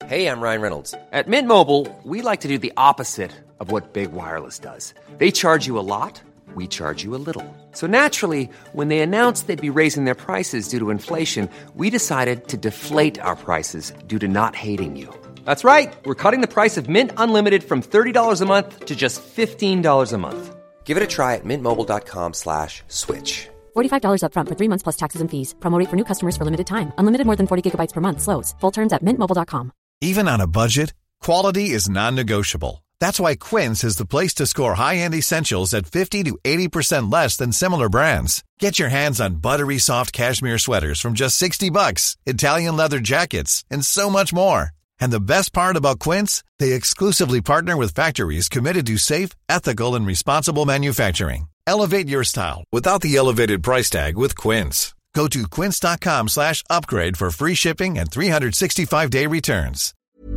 Hey, I'm Ryan Reynolds. At Mint Mobile, we like to do the opposite of what Big Wireless does. They charge you a lot, we charge you a little. So naturally, when they announced they'd be raising their prices due to inflation, we decided to deflate our prices due to not hating you. That's right. We're cutting the price of Mint Unlimited from $30 a month to just $15 a month. Give it a try at mintmobile.com/switch. $45 up front for 3 months plus taxes and fees. Promo rate for new customers for limited time. Unlimited more than 40 gigabytes per month. Slows full terms at mintmobile.com. Even on a budget, quality is non-negotiable. That's why Quince is the place to score high-end essentials at 50 to 80% less than similar brands. Get your hands on buttery soft cashmere sweaters from just $60, Italian leather jackets, and so much more. And the best part about Quince, they exclusively partner with factories committed to safe, ethical, and responsible manufacturing. Elevate your style without the elevated price tag with Quince. Go to quince.com/upgrade for free shipping and 365-day returns.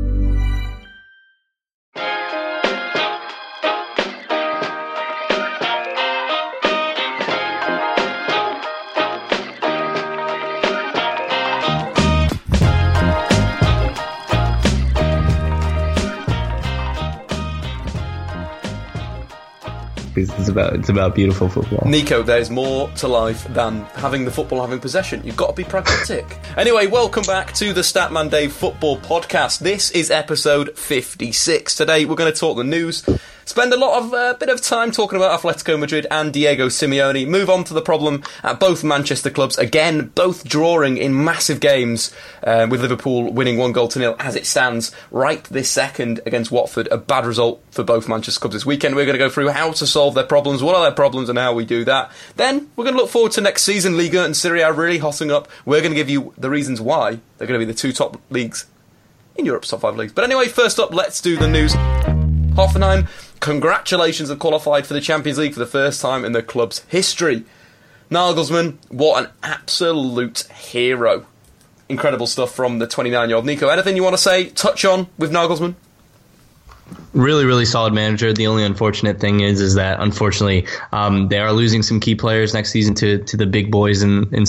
It's about beautiful football. Nico, there's more to life than having the football, having possession. You've got to be pragmatic. Anyway, welcome back to the Statman Dave Football Podcast. This is episode 56. Today we're going to talk the news, spend a bit of time talking about Atletico Madrid and Diego Simeone, move on to the problem at both Manchester clubs, again, both drawing in massive games, with Liverpool winning 1-0 as it stands right this second against Watford. A bad result for both Manchester clubs this weekend. We're going to go through how to solve their problems, what are their problems and how we do that. Then we're going to look forward to next season. Liga and Serie A really hotting up. We're going to give you the reasons why they're going to be the two top leagues in Europe's top 5 leagues. But anyway, first up, let's do the news. Hoffenheim, congratulations, have qualified for the Champions League for the first time in the club's history. Nagelsmann, what an absolute hero. Incredible stuff from the 29-year-old. Nico, anything you want to say, touch on with Nagelsmann? Really, really solid manager. The only unfortunate thing is that unfortunately they are losing some key players next season to the big boys in the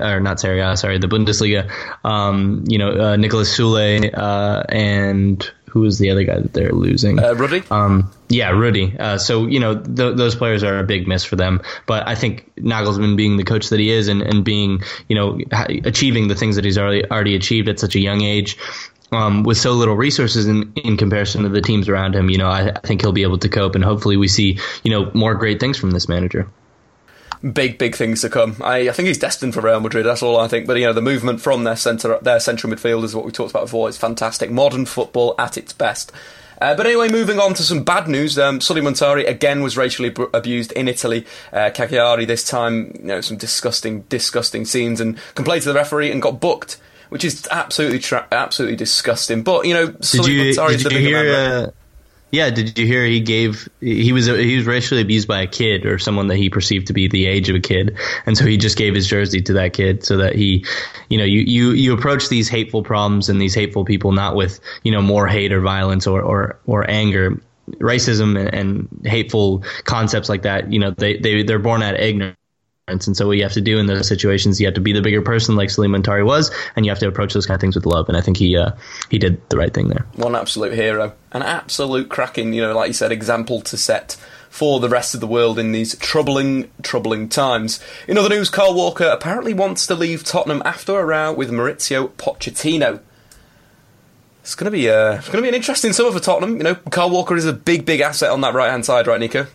Bundesliga. Nicolas Sule and who is the other guy that they're losing? Ruddy. Ruddy. Those players are a big miss for them. But I think Nagelsmann, being the coach that he is and being, achieving the things that he's already achieved at such a young age, with so little resources in comparison to the teams around him, I think he'll be able to cope, and hopefully we see, more great things from this manager. Big things to come. I think he's destined for Real Madrid, that's all I think. But, the movement from their central midfield is what we talked about before. It's fantastic. Modern football at its best. But anyway, moving on to some bad news. Sully Montari again was racially abused in Italy. Cagliari this time, some disgusting scenes, and complained to the referee and got booked, which is absolutely disgusting. But Sully Montari is the bigger man. Did you hear he was racially abused by a kid, or someone that he perceived to be the age of a kid, and so he just gave his jersey to that kid so that he, you approach these hateful problems and these hateful people not with more hate or violence or anger. Racism and hateful concepts like that, they're born out of ignorance. And so what you have to do in those situations, you have to be the bigger person like Sully Montari was, and you have to approach those kind of things with love. And I think he did the right thing there. One absolute hero. An absolute cracking, like you said, example to set for the rest of the world in these troubling times. In other news, Kyle Walker apparently wants to leave Tottenham after a row with Maurizio Pochettino. It's going to be an interesting summer for Tottenham. Kyle Walker is a big asset on that right-hand side, right, Nico?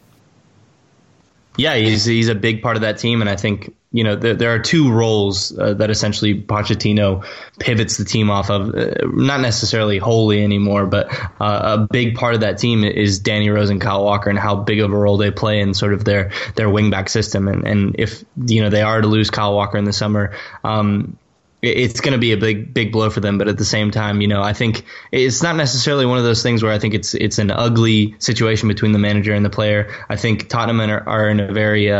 Yeah, he's a big part of that team, and I think there are two roles that essentially Pochettino pivots the team off of, not necessarily wholly anymore, but a big part of that team is Danny Rose and Kyle Walker and how big of a role they play in sort of their wingback system, and if they are to lose Kyle Walker in the summer, it's going to be a big blow for them. But at the same time, I think it's not necessarily one of those things where I think it's an ugly situation between the manager and the player. I think Tottenham are in a very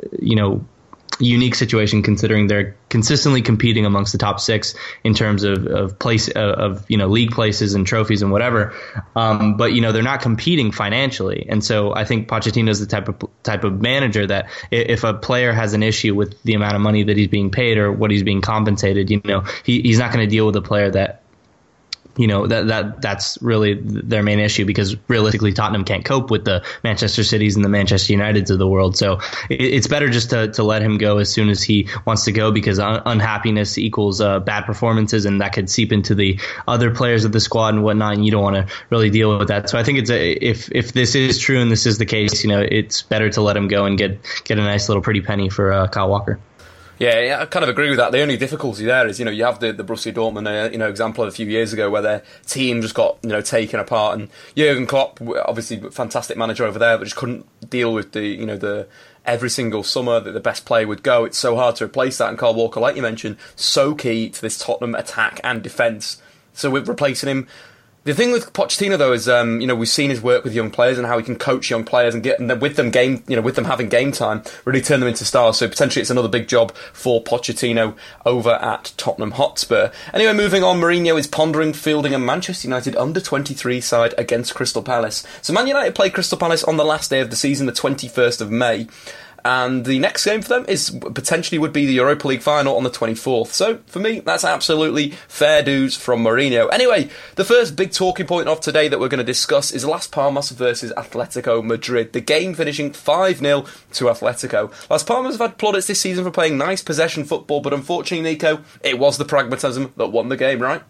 unique situation, considering they're consistently competing amongst the top 6 in terms of place of league places and trophies and whatever. But they're not competing financially, and so I think Pochettino is the type of manager that if a player has an issue with the amount of money that he's being paid or what he's being compensated, he's not going to deal with a player that that's really their main issue, because realistically Tottenham can't cope with the Manchester Cities and the Manchester Uniteds of the world. So it's better just to let him go as soon as he wants to go, because unhappiness equals bad performances, and that could seep into the other players of the squad and whatnot, and you don't want to really deal with that. So I think if this is true and this is the case, it's better to let him go and get a nice little pretty penny for Kyle Walker. Yeah, I kind of agree with that. The only difficulty there is, you have the Borussia Dortmund, example of a few years ago where their team just got, taken apart, and Jurgen Klopp, obviously fantastic manager over there, but just couldn't deal with the every single summer that the best player would go. It's so hard to replace that, and Kyle Walker, like you mentioned, so key to this Tottenham attack and defence. So we're replacing him. The thing with Pochettino, though, is we've seen his work with young players and how he can coach young players and with them having game time, really turn them into stars. So potentially it's another big job for Pochettino over at Tottenham Hotspur. Anyway, moving on, Mourinho is pondering fielding a Manchester United under-23 side against Crystal Palace. So Man United play Crystal Palace on the last day of the season, the 21st of May. And the next game for them would be the Europa League final on the 24th. So, for me, that's absolutely fair dues from Mourinho. Anyway, the first big talking point of today that we're going to discuss is Las Palmas versus Atletico Madrid. The game finishing 5-0 to Atletico. Las Palmas have had plaudits this season for playing nice possession football, but unfortunately, Nico, it was the pragmatism that won the game, right?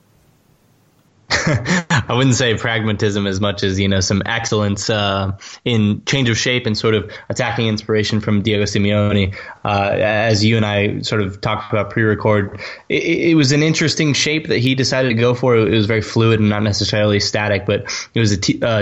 I wouldn't say pragmatism as much as, some excellence in change of shape and sort of attacking inspiration from Diego Simeone. As you and I sort of talked about pre-record, it was an interesting shape that he decided to go for. It was very fluid and not necessarily static, but it was a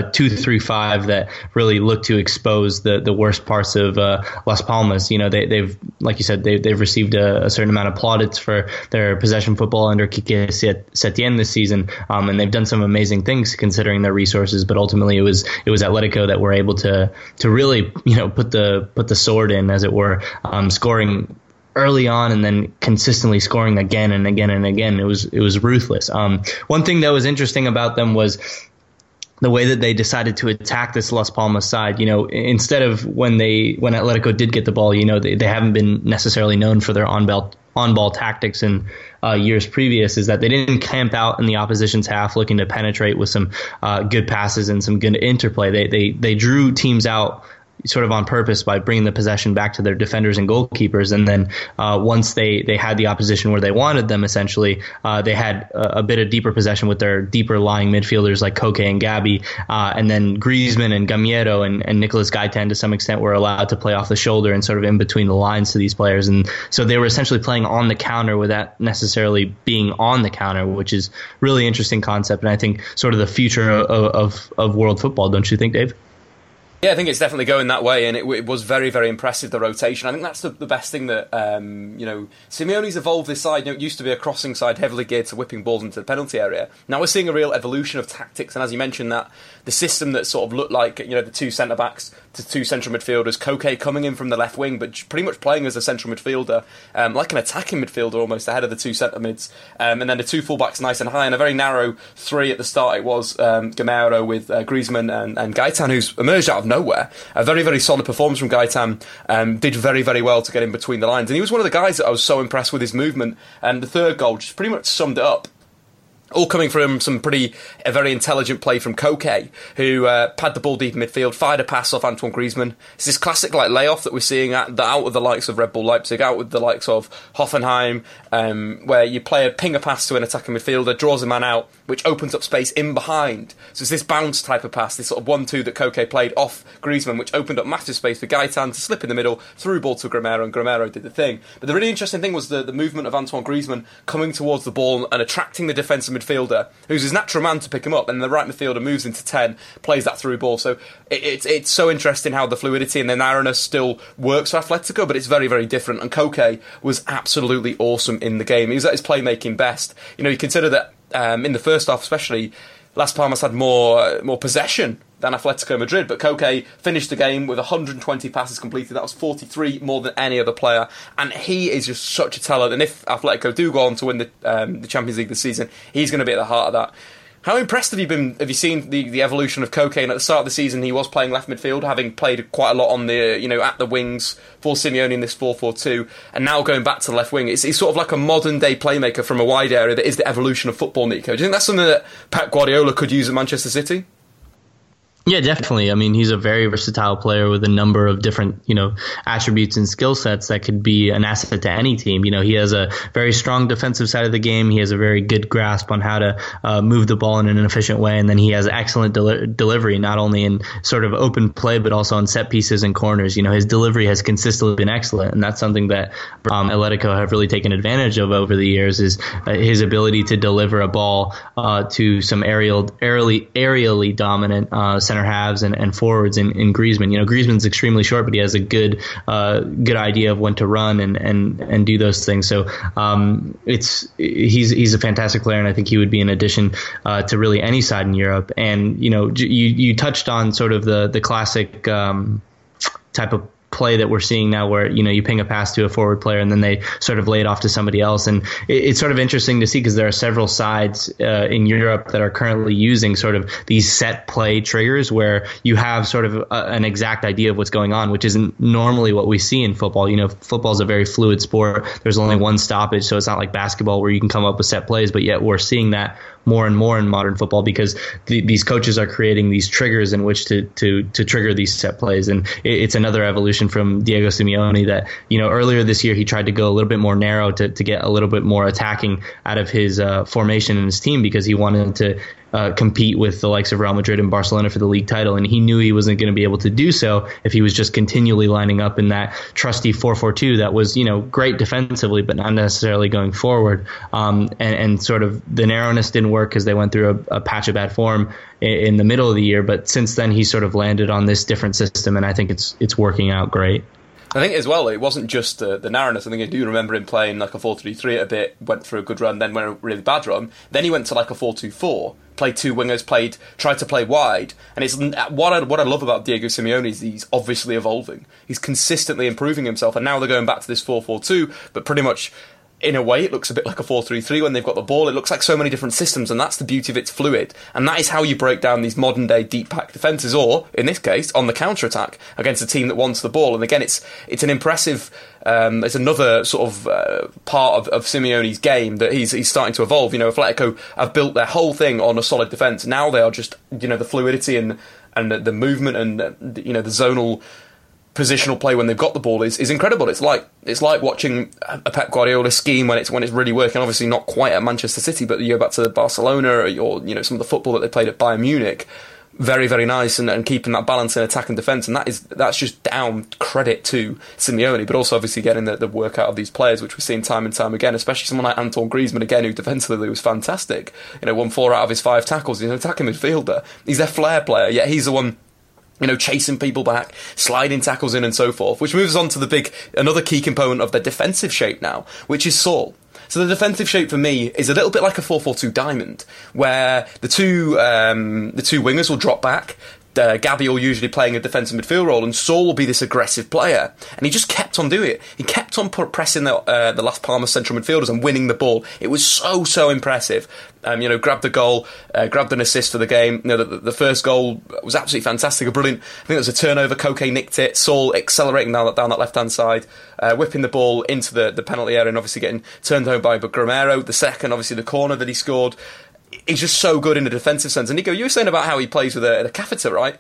2-3-5 that really looked to expose the worst parts of Las Palmas. They've, like you said, they've received a certain amount of plaudits for their possession football under Quique Setién this season, and they've done some amazing things considering their resources. But ultimately, it was Atletico that were able to really put the sword in, as it were, scoring early on and then consistently scoring again and again and again. It was ruthless. One thing that was interesting about them was the way that they decided to attack this Las Palmas side. Instead of when Atletico did get the ball, they haven't been necessarily known for their on-ball tactics in years previous, is that they didn't camp out in the opposition's half looking to penetrate with some good passes and some good interplay. They drew teams out sort of on purpose by bringing the possession back to their defenders and goalkeepers. And then once they had the opposition where they wanted them, essentially, they had a bit of deeper possession with their deeper lying midfielders like Koke and Gabi. And then Griezmann and Gamero and Nicolas Gaitan to some extent were allowed to play off the shoulder and sort of in between the lines to these players. And so they were essentially playing on the counter without necessarily being on the counter, which is really interesting concept. And I think sort of the future of world football, don't you think, Dave? Yeah, I think it's definitely going that way, and it was very, very impressive, the rotation. I think that's the best thing that, Simeone's evolved this side. It used to be a crossing side heavily geared to whipping balls into the penalty area. Now we're seeing a real evolution of tactics, and as you mentioned, that the system that sort of looked like, the two centre-backs to two central midfielders, Koke coming in from the left wing, but pretty much playing as a central midfielder, like an attacking midfielder almost ahead of the two centre-mids, and then the two full-backs nice and high, and a very narrow three at the start. It was Gamero with Griezmann and Gaitan, who's emerged out of nowhere. A very, very solid performance from Gaitan. Did very, very well to get in between the lines. And he was one of the guys that I was so impressed with his movement. And the third goal just pretty much summed it up. All coming from a very intelligent play from Koke, who pad the ball deep in midfield, fired a pass off Antoine Griezmann. It's this classic layoff that we're seeing out with the likes of Red Bull Leipzig, out with the likes of Hoffenheim, where you ping a pass to an attacking midfielder, draws a man out, which opens up space in behind. So it's this bounce type of pass, this sort of 1-2 that Koke played off Griezmann, which opened up massive space for Gaitan to slip in the middle, through ball to Gamero, and Gamero did the thing. But the really interesting thing was the movement of Antoine Griezmann coming towards the ball and attracting the defensive midfielder, who's his natural man to pick him up, and the right midfielder moves into 10, plays that through ball. So it's so interesting how the fluidity and the narrowness still works for Atletico, but it's very, very different. And Koke was absolutely awesome in the game. He was at his playmaking best. You consider that in the first half especially, Las Palmas had more possession than Atletico Madrid, but Koke finished the game with 120 passes completed. That was 43 more than any other player, and he is just such a talent. And if Atletico do go on to win the Champions League this season, he's going to be at the heart of that. How impressed have you been? Have you seen the evolution of Koke? And at the start of the season, he was playing left midfield, having played quite a lot on the at the wings for Simeone in this 4-4-2, and now going back to the left wing. It's sort of like a modern day playmaker from a wide area that is the evolution of football, Nico. Do you think that's something that Pep Guardiola could use at Manchester City? Yeah, definitely. I mean, he's a very versatile player with a number of different, attributes and skill sets that could be an asset to any team. He has a very strong defensive side of the game. He has a very good grasp on how to move the ball in an efficient way. And then he has excellent delivery, not only in sort of open play, but also on set pieces and corners. His delivery has consistently been excellent. And that's something that Atletico have really taken advantage of over the years, is his ability to deliver a ball to some aerially dominant center halves and forwards in Griezmann. Griezmann's extremely short, but he has a good idea of when to run and do those things. So he's a fantastic player, and I think he would be an addition to really any side in Europe. And you touched on sort of the classic type of play that we're seeing now, where you ping a pass to a forward player and then they sort of lay it off to somebody else. And it's sort of interesting to see, because there are several sides in Europe that are currently using sort of these set play triggers, where you have sort of an exact idea of what's going on, which isn't normally what we see in football. Football is a very fluid sport. There's only one stoppage, so it's not like basketball where you can come up with set plays, but yet we're seeing that more and more in modern football, because these coaches are creating these triggers in which to trigger these set plays. And it's another evolution from Diego Simeone that, earlier this year he tried to go a little bit more narrow to get a little bit more attacking out of his formation in his team, because he wanted to compete with the likes of Real Madrid and Barcelona for the league title, and he knew he wasn't going to be able to do so if he was just continually lining up in that trusty 4-4-2 that was great defensively but not necessarily going forward. And sort of the narrowness didn't work because they went through a patch of bad form in the middle of the year, but since then he sort of landed on this different system, and I think it's working out great. I think as well, it wasn't just the narrowness. I think I do remember him playing like a 4-3-3 at a bit, went through a good run, then went a really bad run. Then he went to like a 4-2-4, played two wingers, tried to play wide. And it's what I love about Diego Simeone is he's obviously evolving. He's consistently improving himself, and now they're going back to this 4-4-2, but pretty much in a way, it looks a bit like a 4-3-3 when they've got the ball. It looks like so many different systems, and that's the beauty of it's fluid. And that is how you break down these modern-day deep-pack defences, or, in this case, on the counter-attack against a team that wants the ball. And again, it's an impressive... it's another sort of part of Simeone's game that he's starting to evolve. Atletico have built their whole thing on a solid defence. Now they are just, the fluidity and the movement and, the zonal... positional play when they've got the ball is incredible. It's like watching a Pep Guardiola scheme when it's really working. Obviously not quite at Manchester City, but you go back to Barcelona or some of the football that they played at Bayern Munich. Very, very nice, and keeping that balance in attack and defence, and that's just down credit to Simeone, but also obviously getting the work out of these players, which we've seen time and time again, especially someone like Antoine Griezmann, again, who defensively was fantastic. Won 4 out of his 5 tackles. He's an attacking midfielder. He's their flair player, yet he's the one chasing people back, sliding tackles in and so forth, which moves on to another key component of their defensive shape now, which is Saul. So the defensive shape for me is a little bit like a 4-4-2 diamond, where the two wingers will drop back. Gabby will usually playing a defensive midfield role, and Saul will be this aggressive player. And he just kept on doing it. He kept on pressing the Las Palmas central midfielders and winning the ball. It was so impressive. Grabbed the goal, grabbed an assist for the game. The first goal was absolutely fantastic, brilliant. I think it was a turnover. Koke nicked it. Saul accelerating down that left-hand side, whipping the ball into the penalty area and obviously getting turned home by Gramero. The second, obviously the corner that he scored. He's just so good in a defensive sense. And Nico, you were saying about how he plays with a catheter, right?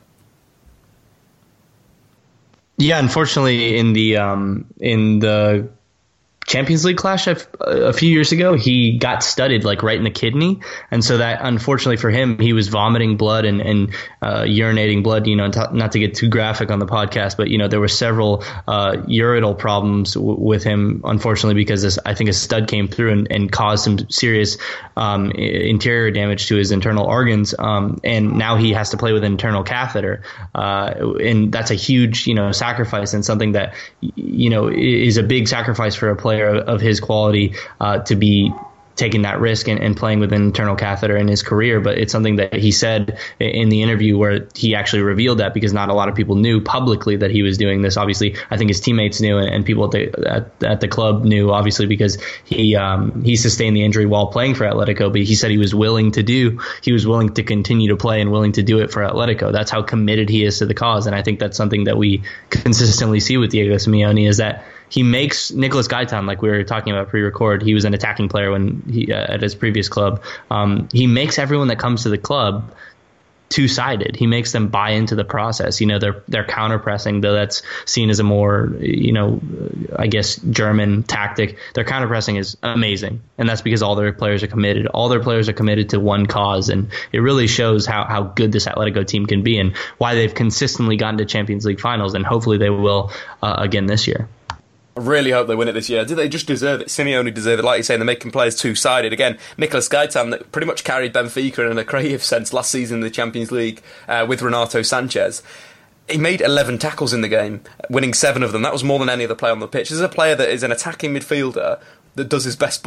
Yeah, unfortunately, in the Champions League clash a few years ago, he got studded right in the kidney, and so that unfortunately for him, he was vomiting blood and urinating blood. Not to get too graphic on the podcast, but there were several ureteral problems with him, unfortunately, because I think a stud came through and caused some serious interior damage to his internal organs, and now he has to play with an internal catheter, and that's a huge sacrifice, and something that is a big sacrifice for a player of his quality to be taking that risk and playing with an internal catheter in his career. But it's something that he said in the interview where he actually revealed that, because not a lot of people knew publicly that he was doing this. Obviously, I think his teammates knew, and people at the club knew, obviously, because he sustained the injury while playing for Atletico. But he said he was willing to continue to play and willing to do it for Atletico. That's how committed he is to the cause. And I think that's something that we consistently see with Diego Simeone, is that he makes Nicolas Gaitan, like we were talking about pre-record. He was an attacking player when he at his previous club. He makes everyone that comes to the club two-sided. He makes them buy into the process. They're counter-pressing, though that's seen as a more, I guess, German tactic. Their counter-pressing is amazing, and that's because all their players are committed. All their players are committed to one cause, and it really shows how good this Atletico team can be and why they've consistently gotten to Champions League finals, and hopefully they will again this year. I really hope they win it this year. Do they just deserve it? Simeone deserve it. Like you say, they're making players two-sided. Again, Nicolas Gaitan, that pretty much carried Benfica in a creative sense last season in the Champions League with Renato Sanchez. He made 11 tackles in the game, winning 7 of them. That was more than any other player on the pitch. This is a player that is an attacking midfielder that does his best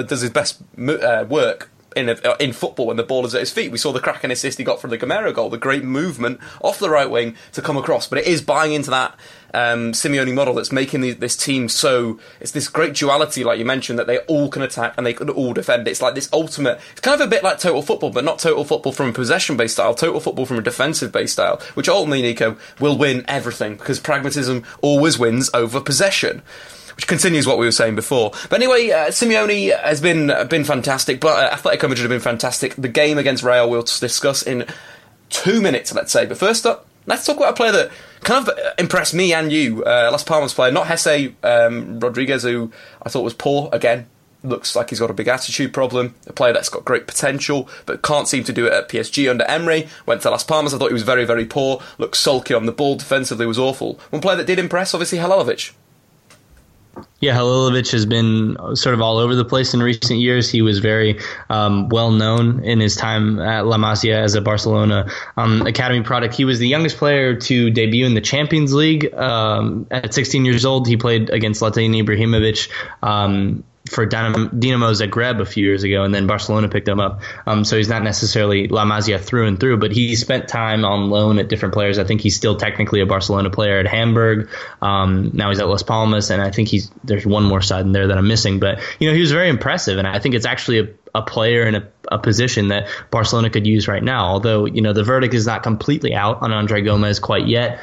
work in football when the ball is at his feet. We saw the cracking assist he got from the Gamero goal, the great movement off the right wing to come across. But it is buying into that Simeone model that's making this team so... It's this great duality, like you mentioned, that they all can attack and they can all defend. It's like this ultimate... It's kind of a bit like total football, but not total football from a possession-based style, total football from a defensive-based style, which ultimately, Nico, will win everything, because pragmatism always wins over possession. Which continues what we were saying before. But anyway, Simeone has been fantastic, but Atletico Madrid have been fantastic. The game against Real we'll discuss in 2 minutes, let's say. But first up, let's talk about a player that kind of impressed me and you, Las Palmas player, not Jesse Rodriguez, who I thought was poor again. Looks like he's got a big attitude problem. A player that's got great potential, but can't seem to do it at PSG under Emery. Went to Las Palmas, I thought he was very, very poor. Looked sulky on the ball, defensively was awful. One player that did impress, obviously, Halilovic. Yeah, Halilovic has been sort of all over the place in recent years. He was very well known in his time at La Masia as a Barcelona academy product. He was the youngest player to debut in the Champions League. At 16 years old, he played against Zlatan Ibrahimovic for Dinamo Zagreb a few years ago, and then Barcelona picked him up. So he's not necessarily La Masia through and through, but he spent time on loan at different players. I think he's still technically a Barcelona player at Hamburg. Now he's at Las Palmas, and I think there's one more side in there that I'm missing. But he was very impressive, and I think it's actually a player in a position that Barcelona could use right now. Although, the verdict is not completely out on Andre Gomez quite yet.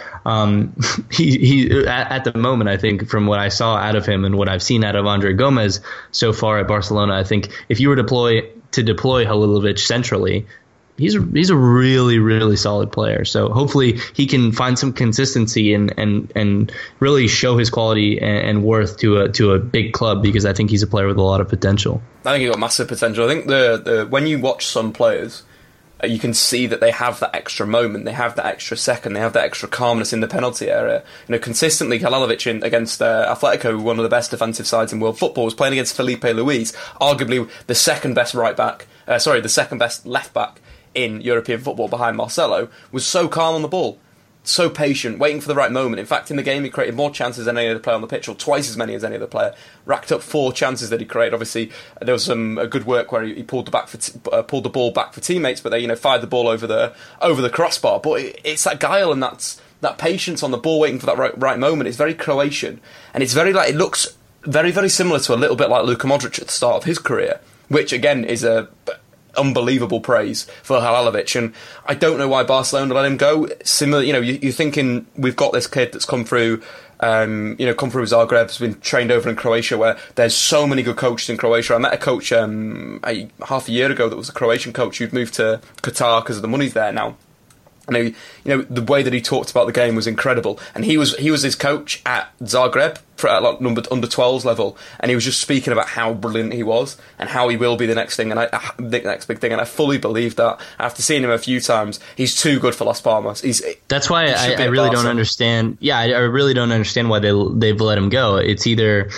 He at the moment, I think, from what I saw out of him and what I've seen out of Andre Gomez so far at Barcelona, I think if you were to deploy Halilovic centrally, he's a really, really solid player. So hopefully he can find some consistency and really show his quality and worth to a big club, because I think he's a player with a lot of potential. I think he's got massive potential. I think the when you watch some players, you can see that they have that extra moment, they have that extra second, they have that extra calmness in the penalty area. Consistently, Halilovic against Atletico, one of the best defensive sides in world football, was playing against Felipe Luis, arguably the second best the second best left back in European football behind Marcelo, was so calm on the ball, so patient, waiting for the right moment. In fact, in the game, he created more chances than any other player on the pitch, or twice as many as any other player. Racked up 4 chances that he created. Obviously, there was some good work where he pulled the ball back for teammates, but they fired the ball over the crossbar. But it's that guile and that patience on the ball, waiting for that right moment. It's very Croatian, and it's very it looks very, very similar to a little bit like Luka Modric at the start of his career, which again is a unbelievable praise for Halilovic, and I don't know why Barcelona let him go. Similar, you're thinking we've got this kid that's come through Zagreb, has been trained over in Croatia, where there's so many good coaches in Croatia. I met a coach half a year ago that was a Croatian coach who'd moved to Qatar because of the money's there now. And the way that he talked about the game was incredible. And he was his coach at Zagreb at under 12s level, and he was just speaking about how brilliant he was and how he will be the next thing, and the next big thing. And I fully believe that. After seeing him a few times, he's too good for Las Palmas. That's why I really don't understand. Yeah, I really don't understand why they've let him go. It's either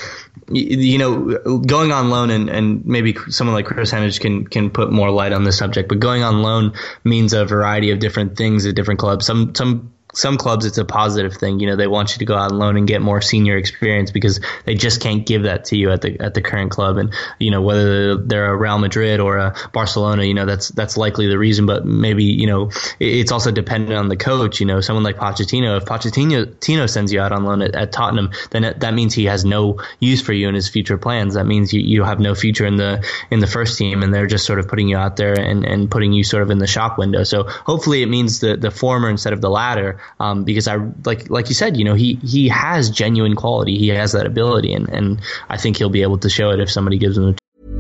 going on loan, and maybe someone like Chris Hennig can put more light on the subject, but going on loan means a variety of different things at different clubs. Some some clubs it's a positive thing. They want you to go out on loan and get more senior experience because they just can't give that to you at the current club. And whether they're a Real Madrid or a Barcelona, that's likely the reason. But maybe it's also dependent on the coach. Someone like Pochettino. If Pochettino sends you out on loan at Tottenham, then that means he has no use for you in his future plans. That means you have no future in the first team, and they're just sort of putting you out there and putting you sort of in the shop window. So hopefully it means the former instead of the latter. Because I like you said, he has genuine quality. He has that ability, and I think he'll be able to show it if somebody gives him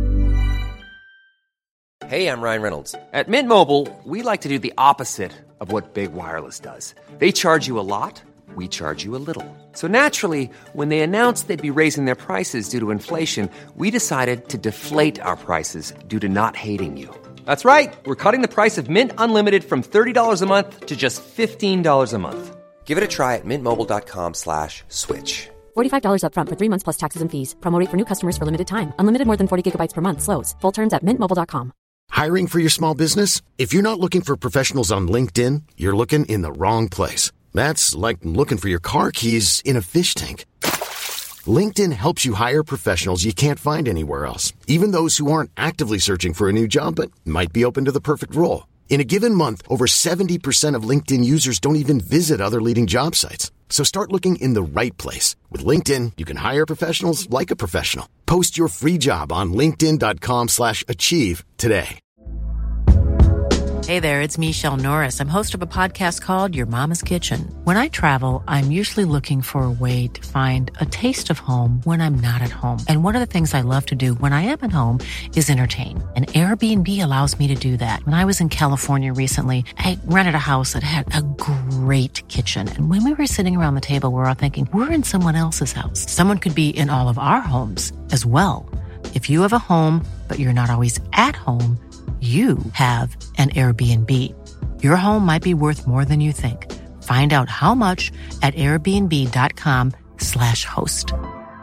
Hey, I'm Ryan Reynolds. At Mint Mobile, we like to do the opposite of what Big Wireless does. They charge you a lot, we charge you a little. So naturally, when they announced they'd be raising their prices due to inflation, we decided to deflate our prices due to not hating you. That's right. We're cutting the price of Mint Unlimited from $30 a month to just $15 a month. Give it a try at mintmobile.com/switch. $45 up front for 3 months plus taxes and fees. Promo rate for new customers for limited time. Unlimited more than 40 gigabytes per month. Slows full terms at mintmobile.com. Hiring for your small business? If you're not looking for professionals on LinkedIn, you're looking in the wrong place. That's like looking for your car keys in a fish tank. LinkedIn helps you hire professionals you can't find anywhere else, even those who aren't actively searching for a new job but might be open to the perfect role. In a given month, over 70% of LinkedIn users don't even visit other leading job sites. So start looking in the right place. With LinkedIn, you can hire professionals like a professional. Post your free job on linkedin.com/achieve today. Hey there, it's Michelle Norris. I'm host of a podcast called Your Mama's Kitchen. When I travel, I'm usually looking for a way to find a taste of home when I'm not at home. And one of the things I love to do when I am at home is entertain. And Airbnb allows me to do that. When I was in California recently, I rented a house that had a great kitchen. And when we were sitting around the table, we were all thinking, we're in someone else's house. Someone could be in all of our homes as well. If you have a home, but you're not always at home, you have an Airbnb. Your home might be worth more than you think. Find out how much at airbnb.com/host.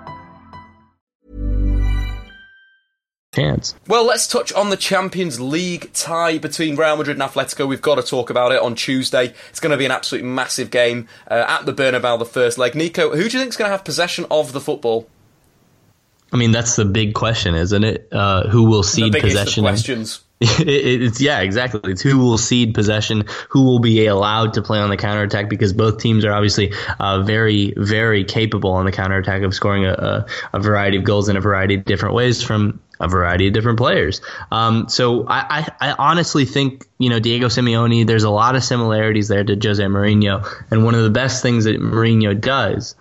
chance. Well, let's touch on the Champions League tie between Real Madrid and Atletico. We've got to talk about it on Tuesday. It's going to be an absolute massive game at the Bernabeu, the first leg. Nico, who do you think is going to have possession of the football? I mean, that's the big question, isn't it? Who will cede possession? Of questions. Yeah, exactly. It's who will cede possession, who will be allowed to play on the counterattack, because both teams are obviously very, very capable on the counterattack of scoring a variety of goals in a variety of different ways from a variety of different players. So I honestly think, Diego Simeone, there's a lot of similarities there to Jose Mourinho. And one of the best things that Mourinho does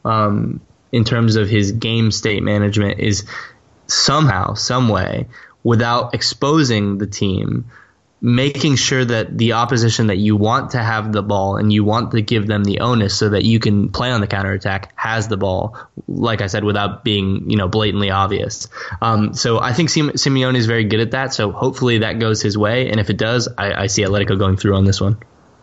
in terms of his game state management is somehow, some way, without exposing the team, making sure that the opposition that you want to have the ball and you want to give them the onus so that you can play on the counterattack has the ball, like I said, without being, blatantly obvious. So I think Simeone is very good at that. So hopefully that goes his way. And if it does, I see Atletico going through on this one.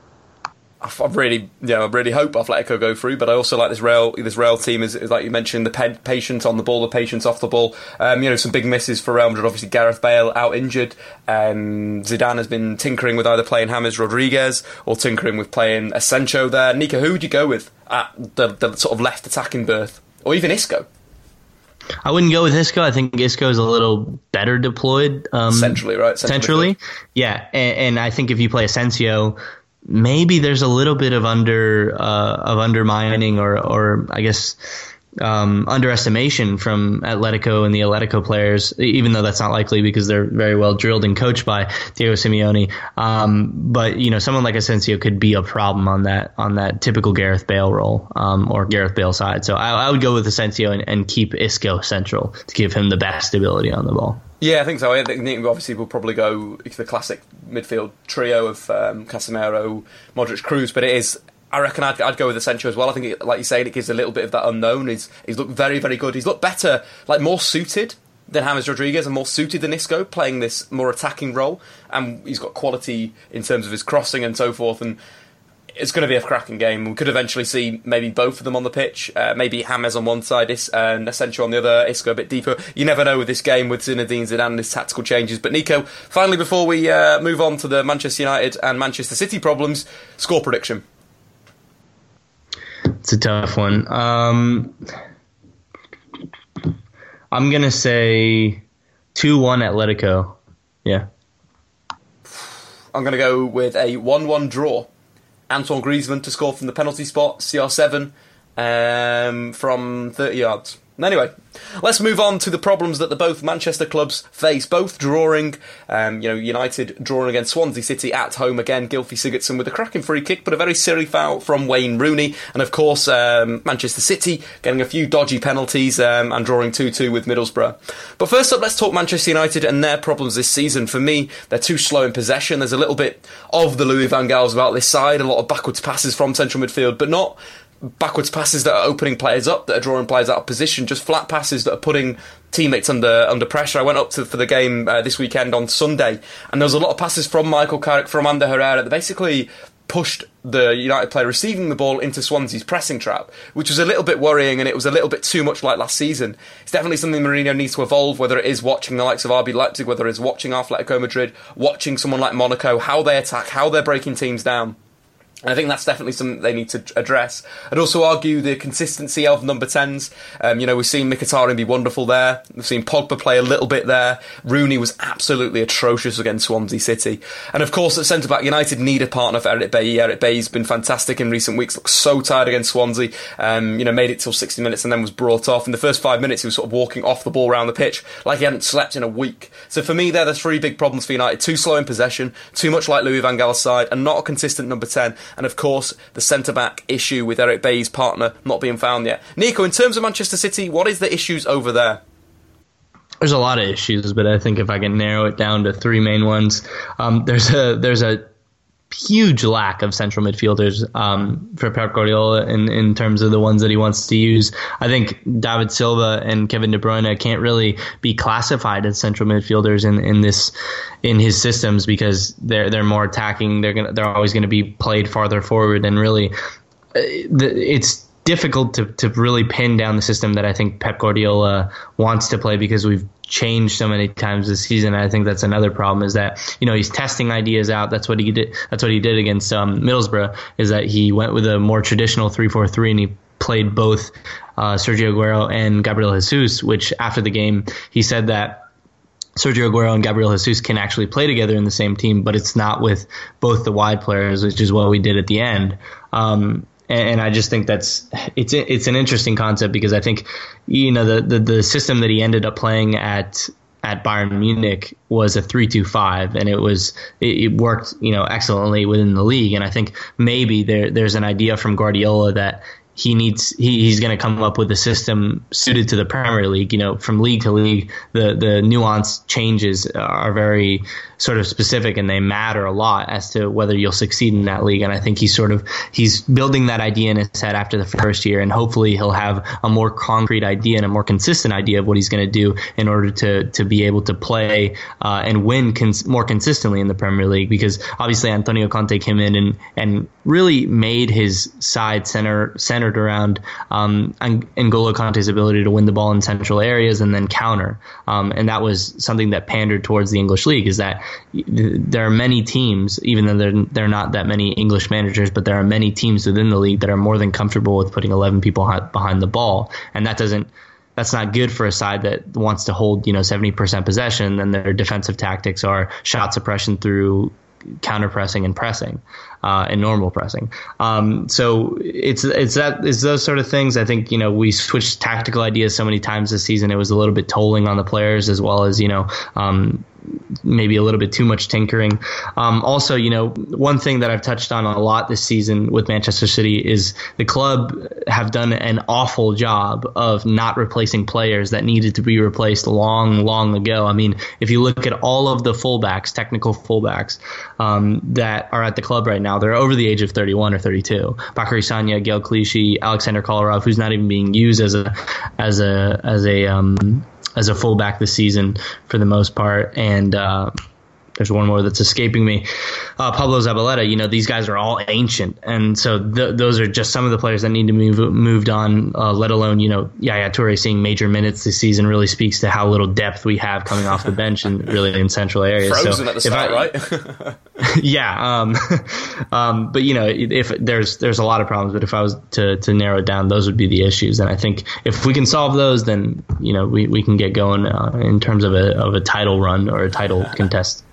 I really hope Atletico go through, but I also like this Real team is like you mentioned, the patience on the ball, the patience off the ball. Some big misses for Real Madrid. Obviously, Gareth Bale out injured. Zidane has been tinkering with either playing James Rodriguez or tinkering with playing Asensio there. Nico, who would you go with at the sort of left attacking berth, or even Isco? I wouldn't go with Isco. I think Isco is a little better deployed centrally, right? Centrally, yeah. And I think if you play Asensio, maybe there's a little bit of undermining or I guess underestimation from Atletico and the Atletico players, even though that's not likely because they're very well drilled and coached by Diego Simeone. But someone like Asensio could be a problem on that typical Gareth Bale role or Gareth Bale side. So I would go with Asensio and keep Isco central to give him the best stability on the ball. Yeah, I think so. I think obviously we'll probably go the classic midfield trio of Casemiro, Modric, Kroos, but it is, I reckon I'd go with Asensio as well. I think, like you say, it gives a little bit of that unknown. He's looked very, very good. He's looked better, like more suited than James Rodriguez and more suited than Isco, playing this more attacking role. And he's got quality in terms of his crossing and so forth. And it's going to be a cracking game. We could eventually see maybe both of them on the pitch. Maybe James on one side and Asensio on the other, Isco a bit deeper. You never know with this game with Zinedine Zidane and his tactical changes. But Nico, finally, before we move on to the Manchester United and Manchester City problems, score prediction. It's a tough one. I'm going to say 2-1 Atletico. Yeah. I'm going to go with a 1-1 draw. Antoine Griezmann to score from the penalty spot, CR7, from 30 yards. Anyway, let's move on to the problems that the both Manchester clubs face, both drawing. United drawing against Swansea City at home again. Gylfi Sigurdsson with a cracking free kick, but a very silly foul from Wayne Rooney. And of course, Manchester City getting a few dodgy penalties and drawing 2-2 with Middlesbrough. But first up, let's talk Manchester United and their problems this season. For me, they're too slow in possession. There's a little bit of the Louis van Gaals about this side, a lot of backwards passes from central midfield, but not backwards passes that are opening players up, that are drawing players out of position, just flat passes that are putting teammates under pressure. I went up for the game this weekend on Sunday, and there was a lot of passes from Michael Carrick, from Ander Herrera, that basically pushed the United player receiving the ball into Swansea's pressing trap, which was a little bit worrying, and it was a little bit too much like last season. It's definitely something Mourinho needs to evolve, whether it is watching the likes of RB Leipzig, whether it is watching Atletico Madrid, watching someone like Monaco, how they attack, how they're breaking teams down. And I think that's definitely something they need to address. I'd also argue the consistency of number 10s. We've seen Mkhitaryan be wonderful there. We've seen Pogba play a little bit there. Rooney was absolutely atrocious against Swansea City. And of course, at centre-back, United need a partner for Eric Bailly. Eric Bailly's been fantastic in recent weeks. Looks so tired against Swansea. Made it till 60 minutes and then was brought off. In the first 5 minutes, he was sort of walking off the ball around the pitch like he hadn't slept in a week. So for me, they're the three big problems for United. Too slow in possession, too much like Louis van Gaal's side, and not a consistent number 10. And of course, the centre-back issue with Eric Bailly's partner not being found yet. Nico, in terms of Manchester City, what is the issues over there? There's a lot of issues, but I think if I can narrow it down to three main ones, there's a huge lack of central midfielders for Pep Guardiola in terms of the ones that he wants to use. I think David Silva and Kevin De Bruyne can't really be classified as central midfielders in his systems because they're more attacking. They're always going to be played farther forward, and really it's difficult to really pin down the system that I think Pep Guardiola wants to play because we've changed so many times this season. I think that's another problem, is that he's testing ideas out. That's what he did. That's what he did against Middlesbrough, is that he went with a more traditional 3-4-3 and he played both Sergio Aguero and Gabriel Jesus, which after the game he said that Sergio Aguero and Gabriel Jesus can actually play together in the same team, but it's not with both the wide players, which is what we did at the end. And I just think it's an interesting concept because I think the system that he ended up playing at Bayern Munich was a 3-2-5, and it worked excellently within the league. And I think maybe there's an idea from Guardiola that he's going to come up with a system suited to the Premier League. From league to league, the nuance changes are very sort of specific, and they matter a lot as to whether you'll succeed in that league. And I think he's building that idea in his head after the first year, and hopefully he'll have a more concrete idea and a more consistent idea of what he's going to do in order to be able to play and win more consistently in the Premier League. Because obviously Antonio Conte came in and really made his side centered around N'Golo Kante's ability to win the ball in central areas and then counter. And that was something that pandered towards the English league, is that there are many teams, even though there are not that many English managers, but there are many teams within the league that are more than comfortable with putting 11 people behind the ball. And that's not good for a side that wants to hold 70% possession, and their defensive tactics are shot suppression through counter pressing and pressing and normal pressing. So it's those sort of things. I think we switched tactical ideas so many times this season. It was a little bit tolling on the players, as well as maybe a little bit too much tinkering. Also, one thing that I've touched on a lot this season with Manchester City is the club have done an awful job of not replacing players that needed to be replaced long, long ago. I mean, if you look at all of the fullbacks, technical fullbacks that are at the club right now, they're over the age of 31 or 32. Bakary Sagna, Gael Clichy, Alexander Kolarov, who's not even being used as a fullback this season for the most part, and there's one more that's escaping me. Pablo Zabaleta, these guys are all ancient. And so those are just some of the players that need to be moved on, let alone, Yaya Toure seeing major minutes this season really speaks to how little depth we have coming off the bench and really in central areas. Frozen at the start, right? Yeah. But, if there's a lot of problems, but if I was to narrow it down, those would be the issues. And I think if we can solve those, then, we can get going in terms of a title run or a title contestant.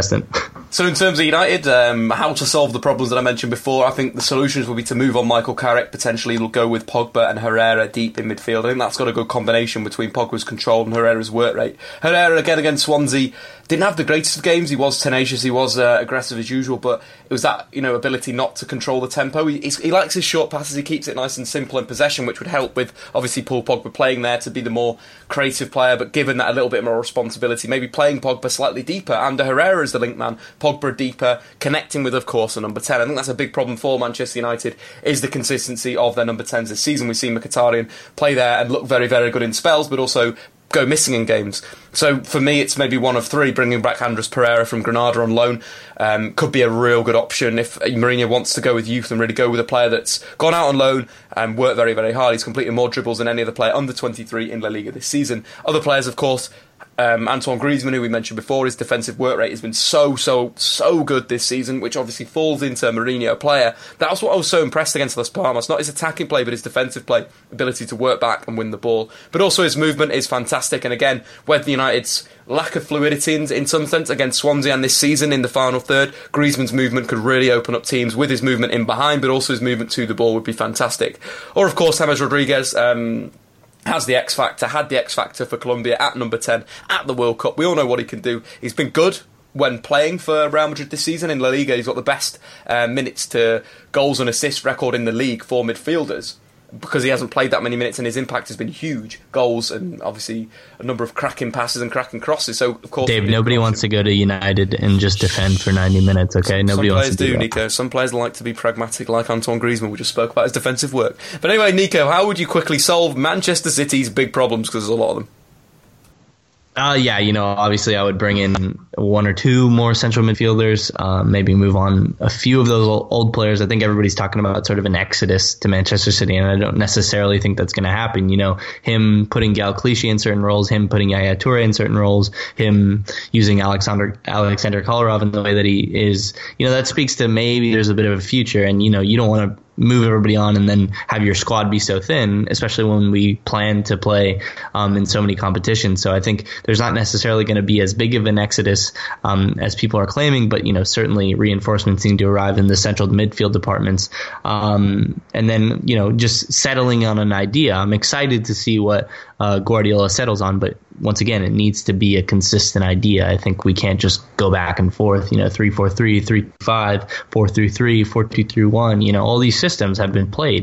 So in terms of United, how to solve the problems that I mentioned before, I think the solutions will be to move on Michael Carrick. Potentially it'll go with Pogba and Herrera deep in midfield. I think that's got a good combination between Pogba's control and Herrera's work rate. Herrera, again against Swansea, didn't have the greatest of games. He was tenacious, he was aggressive as usual, but it was that ability not to control the tempo. He likes his short passes, he keeps it nice and simple in possession, which would help with obviously Paul Pogba playing there to be the more creative player, but given that a little bit more responsibility, maybe playing Pogba slightly deeper under Herrera as the link man, Pogba deeper, connecting with, of course, a number 10. I think that's a big problem for Manchester United, is the consistency of their number 10s this season. We've seen Mkhitaryan play there and look very, very good in spells, but also go missing in games. So for me, it's maybe one of three. Bringing back Andres Pereira from Granada on loan could be a real good option if Mourinho wants to go with youth and really go with a player that's gone out on loan and worked very, very hard. He's completed more dribbles than any other player under 23 in La Liga this season. Other players, of course, Antoine Griezmann, who we mentioned before, his defensive work rate has been so good this season, which obviously falls into a Mourinho player. That was what I was so impressed against Las Palmas. Not his attacking play, but his defensive play, ability to work back and win the ball. But also his movement is fantastic. And again, whether United's lack of fluidity in some sense against Swansea and this season in the final third, Griezmann's movement could really open up teams with his movement in behind, but also his movement to the ball would be fantastic. Or, of course, James Rodriguez has the X Factor, had the X Factor for Colombia at number 10 at the World Cup. We all know what he can do. He's been good when playing for Real Madrid this season. In La Liga, he's got the best minutes to goals and assists record in the league for midfielders, because he hasn't played that many minutes and his impact has been huge. Goals and obviously a number of cracking passes and cracking crosses. So, of course, Dave, nobody wants to go to United and just defend for 90 minutes, okay? Nobody wants to do that. Nico. Some players like to be pragmatic, like Antoine Griezmann. We just spoke about his defensive work. But anyway, Nico, how would you quickly solve Manchester City's big problems? Because there's a lot of them. Obviously I would bring in one or two more central midfielders, maybe move on a few of those old players. I think everybody's talking about sort of an exodus to Manchester City, and I don't necessarily think that's going to happen. Him putting Gal Clichy in certain roles, him putting Yaya Toure in certain roles, him using Alexander Kolarov in the way that he is, that speaks to maybe there's a bit of a future, and, you don't want to move everybody on and then have your squad be so thin, especially when we plan to play in so many competitions. So I think there's not necessarily going to be as big of an exodus as people are claiming, but certainly reinforcements need to arrive in the central midfield departments. And then just settling on an idea. I'm excited to see what Guardiola settles on, but once again, it needs to be a consistent idea. I think we can't just go back and forth, 3-4-3, 3-5, 4-3-3, 4-2-3-1. All these systems have been played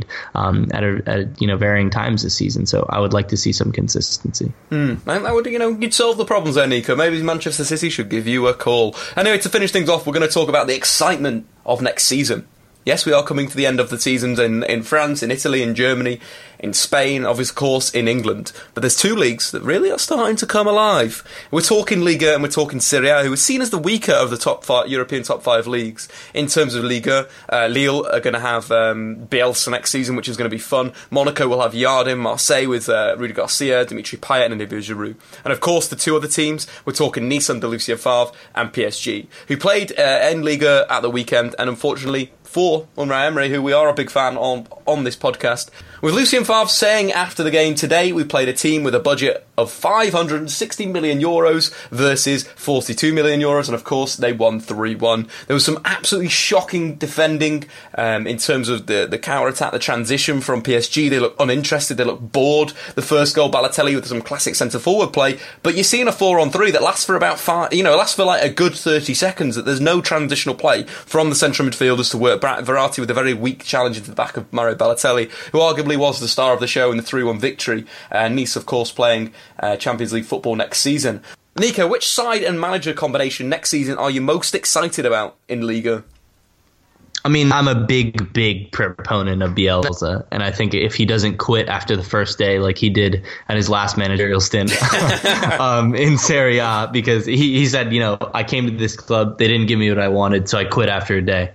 at varying times this season. So I would like to see some consistency. I think that would, you'd solve the problems there, Nico. Maybe Manchester City should give you a call. Anyway, to finish things off, we're going to talk about the excitement of next season. Yes, we are coming to the end of the seasons in France, in Italy, in Germany, in Spain, of course, in England. But there's two leagues that really are starting to come alive. We're talking Liga and we're talking Serie A, who are seen as the weaker of the top five, European top five leagues. In terms of Liga, Lille are going to have Bielsa next season, which is going to be fun. Monaco will have Yardim, Marseille with Rudi Garcia, Dimitri Payet and Olivier Giroud. And of course, the two other teams, we're talking Nice under Lucien Favre and PSG, who played in Liga at the weekend, and unfortunately for Unai Emery, who we are a big fan on this podcast, with Lucien Favre saying after the game, today we played a team with a budget of 560 million euros versus 42 million euros, and of course they won 3-1. There was some absolutely shocking defending in terms of the counter-attack, the transition from PSG. They look uninterested, they look bored. The first goal, Balotelli with some classic centre-forward play, but you're seeing a 4-on-3 that lasts for about lasts for like a good 30 seconds, that there's no transitional play from the central midfielders to work. Verratti with a very weak challenge into the back of Mario Balotelli, who arguably was the star of the show in the 3-1 victory. Nice, of course, playing Champions League football next season. Nico, which side and manager combination next season are you most excited about in Liga? I mean, I'm a big proponent of Bielsa, and I think if he doesn't quit after the first day like he did at his last managerial stint in Serie A, because he said, I came to this club, they didn't give me what I wanted, so I quit after a day,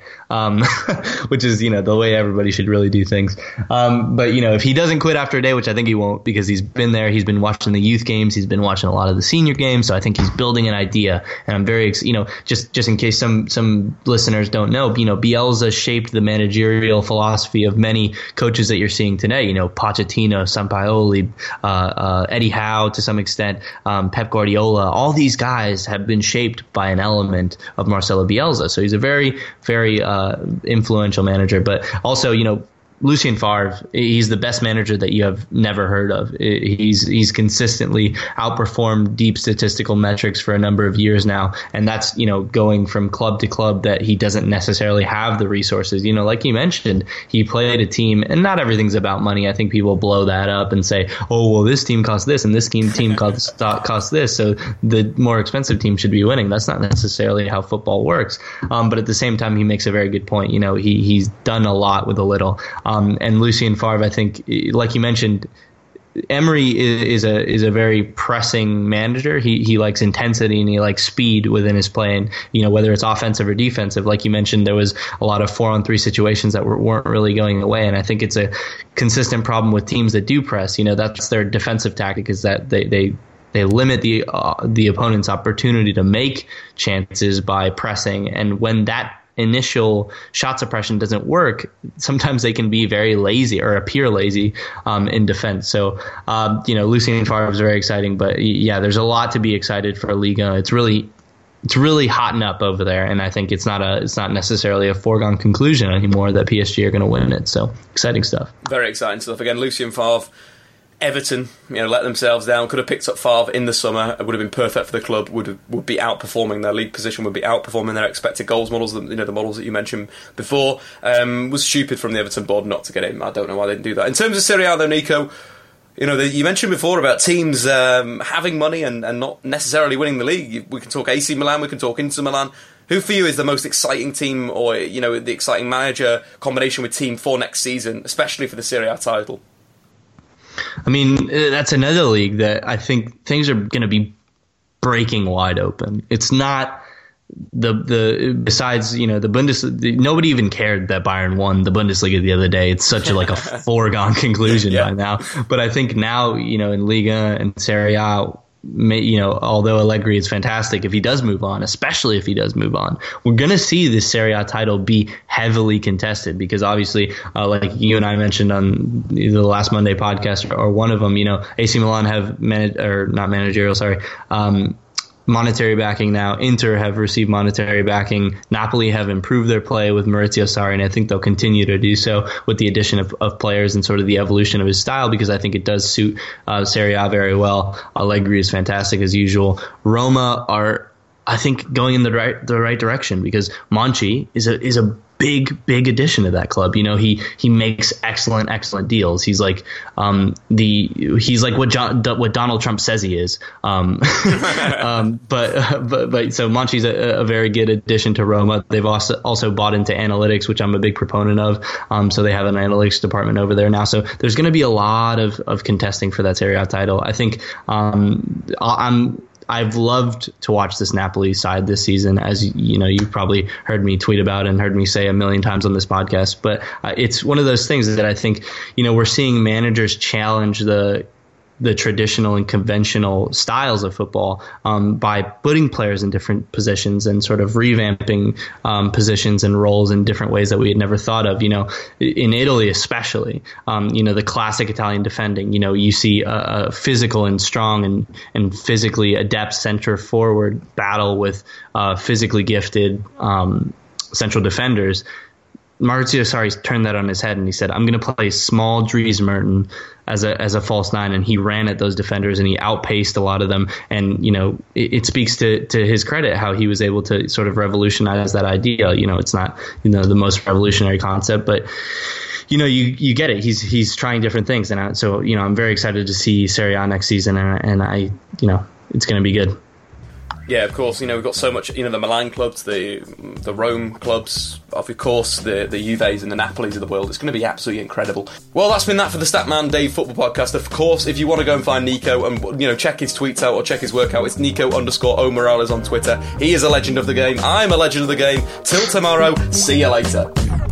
which is, the way everybody should really do things. But, if he doesn't quit after a day, which I think he won't, because he's been there, he's been watching the youth games, he's been watching a lot of the senior games, so I think he's building an idea, and I'm very, just in case some listeners don't know, Bielsa shaped the managerial philosophy of many coaches that you're seeing today. Pochettino, Sampaoli, Eddie Howe to some extent, Pep Guardiola. All these guys have been shaped by an element of Marcelo Bielsa. So he's a very, very influential manager. But also, Lucien Favre, he's the best manager that you have never heard of. He's consistently outperformed deep statistical metrics for a number of years now, and that's going from club to club that he doesn't necessarily have the resources. Like you mentioned, he played a team, and not everything's about money. I think people blow that up and say, oh well, this team costs this and this team costs this, so the more expensive team should be winning. That's not necessarily how football works. But at the same time, he makes a very good point. He's done a lot with a little. And Lucien Favre, I think, like you mentioned, Emery is a very pressing manager. He likes intensity and he likes speed within his play. And, whether it's offensive or defensive, like you mentioned, there was a lot of 4-on-3 situations that weren't really going away. And I think it's a consistent problem with teams that do press. That's their defensive tactic, is that they limit the opponent's opportunity to make chances by pressing. And when that initial shot suppression doesn't work, sometimes they can be very lazy or appear lazy in defense. So, Lucien Favre is very exciting, but yeah, there's a lot to be excited for Liga. It's really hotting up over there, and I think it's not necessarily a foregone conclusion anymore that PSG are going to win it. So exciting stuff. Very exciting stuff. Again, Lucien Favre. Everton, let themselves down. Could have picked up Favre in the summer. It would have been perfect for the club. Would be outperforming their league position. Would be outperforming their expected goals models. The models that you mentioned before. Was stupid from the Everton board not to get him. I don't know why they didn't do that. In terms of Serie A, though, Nico, you mentioned before about teams having money and not necessarily winning the league. We can talk AC Milan. We can talk Inter Milan. Who for you is the most exciting team, or the exciting manager combination with team for next season, especially for the Serie A title? I mean, that's another league that I think things are going to be breaking wide open. It's not besides, the Bundesliga, nobody even cared that Bayern won the Bundesliga the other day. It's such a foregone conclusion by now. But I think now, in Liga and Serie A, although Allegri is fantastic, if he does move on, especially if he does move on, we're going to see this Serie A title be heavily contested, because obviously, like you and I mentioned on the last Monday podcast or one of them, AC Milan have monetary backing now. Inter have received monetary backing. Napoli have improved their play with Maurizio Sarri, and I think they'll continue to do so with the addition of players and sort of the evolution of his style, because I think it does suit Serie A very well. Allegri is fantastic as usual. Roma are, I think, going in the right direction, because Monchi is a big addition to that club. He makes excellent deals. He's like he's like what Donald Trump says he is. But so Monchi's a very good addition to Roma. They've also bought into analytics, which I'm a big proponent of. So they have an analytics department over there now. So there's going to be a lot of contesting for that Serie A title. I think I've loved to watch this Napoli side this season, as you've probably heard me tweet about and heard me say a million times on this podcast. But it's one of those things that I think, we're seeing managers challenge the traditional and conventional styles of football by putting players in different positions and sort of revamping positions and roles in different ways that we had never thought of. In Italy especially, the classic Italian defending, you see a physical and strong and physically adept center forward battle with physically gifted central defenders. Maurizio Sarri's turned that on his head, and he said, I'm going to play small Dries Merton as a false nine, and he ran at those defenders and he outpaced a lot of them. And it speaks to his credit how he was able to sort of revolutionize that idea. It's not the most revolutionary concept, but you get it. He's trying different things, and so I'm very excited to see Serie A next season, and I it's going to be good. Yeah, of course. We've got so much. The Milan clubs, the Rome clubs, of course, the Juves and the Napolis of the world. It's going to be absolutely incredible. Well, that's been that for the Statman Dave Football Podcast. Of course, if you want to go and find Nico and check his tweets out or check his work out, it's Nico_O'Morales on Twitter. He is a legend of the game. I'm a legend of the game. Till tomorrow. See you later.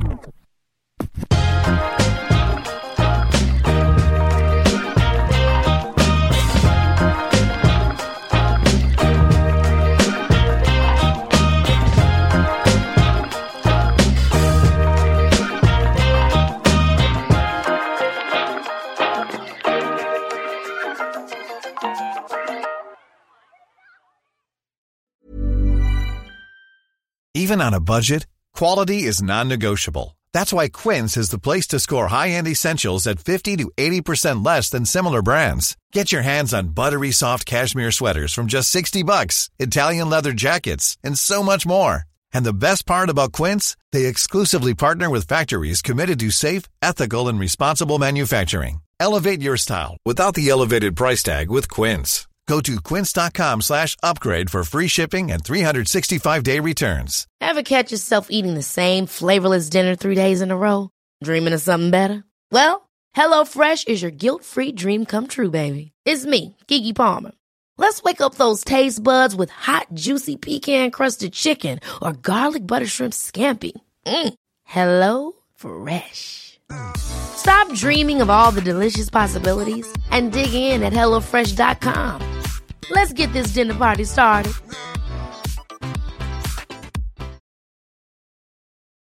Even on a budget, quality is non-negotiable. That's why Quince is the place to score high-end essentials at 50 to 80% less than similar brands. Get your hands on buttery soft cashmere sweaters from just $60, Italian leather jackets, and so much more. And the best part about Quince, they exclusively partner with factories committed to safe, ethical, and responsible manufacturing. Elevate your style without the elevated price tag with Quince. Go to quince.com/upgrade for free shipping and 365-day returns. Ever catch yourself eating the same flavorless dinner 3 days in a row? Dreaming of something better? Well, HelloFresh is your guilt-free dream come true, baby. It's me, Keke Palmer. Let's wake up those taste buds with hot, juicy pecan-crusted chicken or garlic butter shrimp scampi. Hello Fresh. Stop dreaming of all the delicious possibilities and dig in at HelloFresh.com. Let's get this dinner party started.